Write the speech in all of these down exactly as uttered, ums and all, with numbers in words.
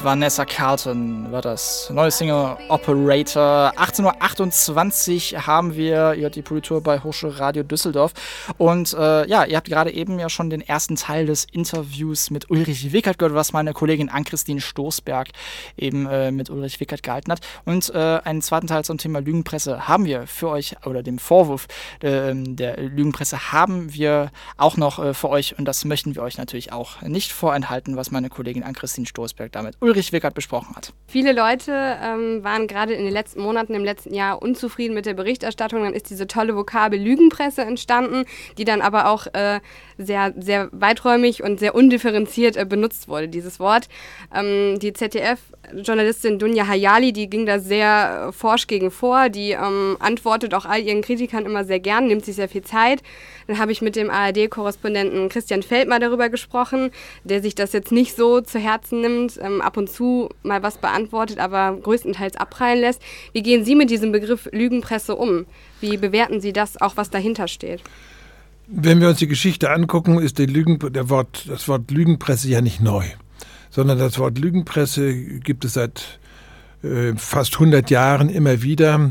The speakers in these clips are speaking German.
Vanessa Carlton war das. Neue Single Operator. achtzehn Uhr achtundzwanzig haben wir, ihr hört die Politur bei Hochschulradio Düsseldorf. Und äh, ja, ihr habt gerade eben ja schon den ersten Teil des Interviews mit Ulrich Wickert gehört, was meine Kollegin Ann-Christine Stoßberg eben äh, mit Ulrich Wickert gehalten hat. Und äh, einen zweiten Teil zum Thema Lügenpresse haben wir für euch, oder dem Vorwurf äh, der Lügenpresse haben wir auch noch äh, für euch. Und das möchten wir euch natürlich auch nicht vorenthalten, was meine Kollegin Ann-Christine Stoßberg damit Ulrich Wickert besprochen hat. Viele Leute ähm, waren gerade in den letzten Monaten, im letzten Jahr unzufrieden mit der Berichterstattung. Dann ist diese tolle Vokabel Lügenpresse entstanden, die dann aber auch äh, sehr, sehr weiträumig und sehr undifferenziert äh, benutzt wurde, dieses Wort. Ähm, die Z D F-Journalistin Dunja Hayali, die ging da sehr äh, forsch gegen vor, die ähm, antwortet auch all ihren Kritikern immer sehr gern, nimmt sich sehr viel Zeit. Dann habe ich mit dem A R D-Korrespondenten Christian Feldmer darüber gesprochen, der sich das jetzt nicht so zu Herzen nimmt, ähm, ab und zu mal was beantwortet, aber größtenteils abprallen lässt. Wie gehen Sie mit diesem Begriff Lügenpresse um? Wie bewerten Sie das, auch was dahinter steht? Wenn wir uns die Geschichte angucken, ist die Lügen, der Wort, das Wort Lügenpresse ja nicht neu, sondern das Wort Lügenpresse gibt es seit äh, fast hundert Jahren immer wieder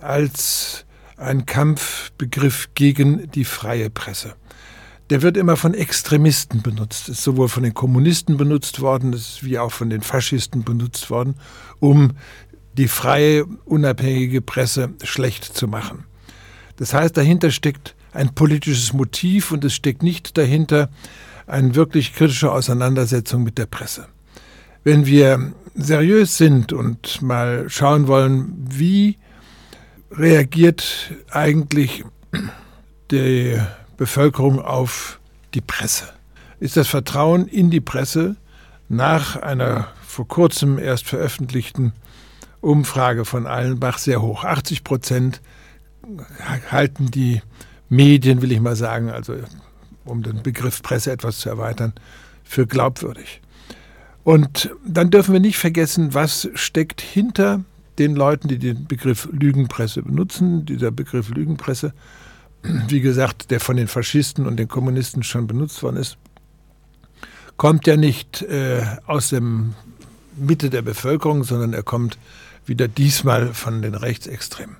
als ein Kampfbegriff gegen die freie Presse. Der wird immer von Extremisten benutzt, ist sowohl von den Kommunisten benutzt worden, ist wie auch von den Faschisten benutzt worden, um die freie, unabhängige Presse schlecht zu machen. Das heißt, dahinter steckt ein politisches Motiv und es steckt nicht dahinter eine wirklich kritische Auseinandersetzung mit der Presse. Wenn wir seriös sind und mal schauen wollen, wie reagiert eigentlich die Bevölkerung auf die Presse? Ist das Vertrauen in die Presse nach einer vor kurzem erst veröffentlichten Umfrage von Allenbach sehr hoch? achtzig Prozent halten die Medien, will ich mal sagen, also um den Begriff Presse etwas zu erweitern, für glaubwürdig. Und dann dürfen wir nicht vergessen, was steckt hinter den Leuten, die den Begriff Lügenpresse benutzen. Dieser Begriff Lügenpresse, wie gesagt, der von den Faschisten und den Kommunisten schon benutzt worden ist, kommt ja nicht äh, aus der Mitte der Bevölkerung, sondern er kommt wieder diesmal von den Rechtsextremen.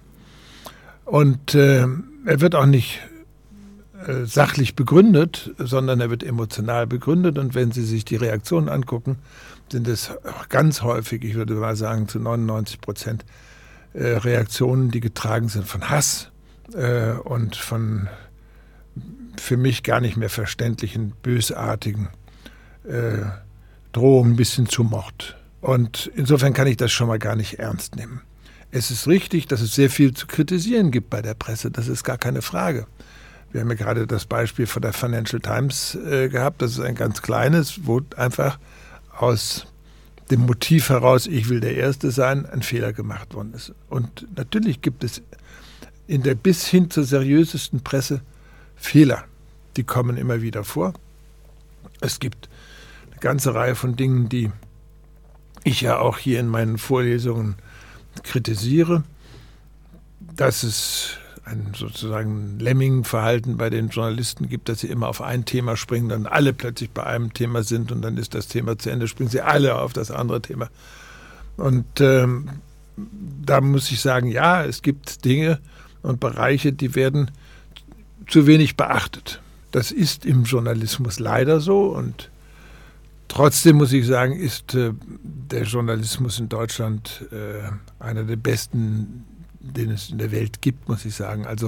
Und äh, er wird auch nicht äh, sachlich begründet, sondern er wird emotional begründet. Und wenn Sie sich die Reaktionen angucken, sind es ganz häufig, ich würde mal sagen zu neunundneunzig Prozent, äh, Reaktionen, die getragen sind von Hass äh, und von für mich gar nicht mehr verständlichen, bösartigen äh, Drohungen bis hin zu Mord. Und insofern kann ich das schon mal gar nicht ernst nehmen. Es ist richtig, dass es sehr viel zu kritisieren gibt bei der Presse, das ist gar keine Frage. Wir haben ja gerade das Beispiel von der Financial Times äh, gehabt, das ist ein ganz kleines, wo einfach aus dem Motiv heraus, ich will der Erste sein, ein Fehler gemacht worden ist. Und natürlich gibt es in der bis hin zur seriösesten Presse Fehler, die kommen immer wieder vor. Es gibt eine ganze Reihe von Dingen, die ich ja auch hier in meinen Vorlesungen kritisiere, dass es ein sozusagen Lemming-Verhalten bei den Journalisten gibt, dass sie immer auf ein Thema springen, dann alle plötzlich bei einem Thema sind und dann ist das Thema zu Ende, springen sie alle auf das andere Thema. Und ähm, da muss ich sagen, ja, es gibt Dinge und Bereiche, die werden zu wenig beachtet. Das ist im Journalismus leider so und trotzdem muss ich sagen, ist äh, der Journalismus in Deutschland äh, einer der besten, den es in der Welt gibt, muss ich sagen. Also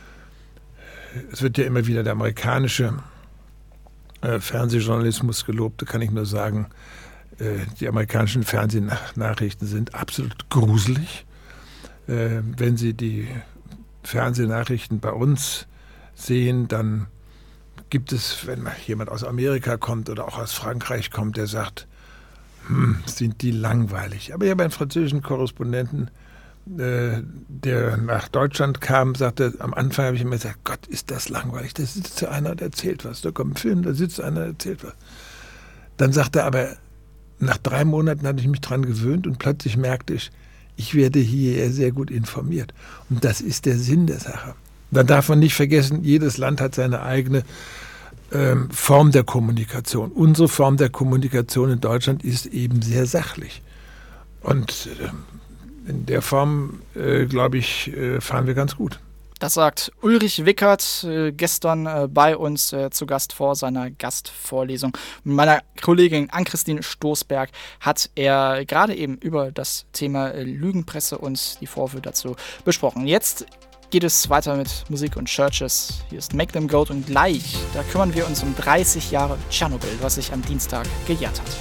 es wird ja immer wieder der amerikanische äh, Fernsehjournalismus gelobt. Da kann ich nur sagen, äh, die amerikanischen Fernsehnachrichten sind absolut gruselig. Äh, wenn Sie die Fernsehnachrichten bei uns sehen, dann gibt es, wenn jemand aus Amerika kommt oder auch aus Frankreich kommt, der sagt, hm, sind die langweilig. Aber ich habe einen französischen Korrespondenten, äh, der nach Deutschland kam, sagte, am Anfang habe ich immer gesagt, Gott, ist das langweilig. Da sitzt einer und erzählt was. Da kommt ein Film, da sitzt einer und erzählt was. Dann sagte er aber, nach drei Monaten hatte ich mich dran gewöhnt und plötzlich merkte ich, ich werde hier sehr gut informiert. Und das ist der Sinn der Sache. Dann darf man nicht vergessen, jedes Land hat seine eigene ähm, Form der Kommunikation. Unsere Form der Kommunikation in Deutschland ist eben sehr sachlich. Und äh, in der Form, äh, glaube ich, äh, fahren wir ganz gut. Das sagt Ulrich Wickert, äh, gestern äh, bei uns äh, zu Gast vor seiner Gastvorlesung. Mit meiner Kollegin Ann-Christine Stoßberg hat er gerade eben über das Thema äh, Lügenpresse und die Vorwürfe dazu besprochen. Jetzt geht es weiter mit Musik und Churches. Hier ist Make Them Goat und gleich, da kümmern wir uns um dreißig Jahre Tschernobyl, was sich am Dienstag gejährt hat.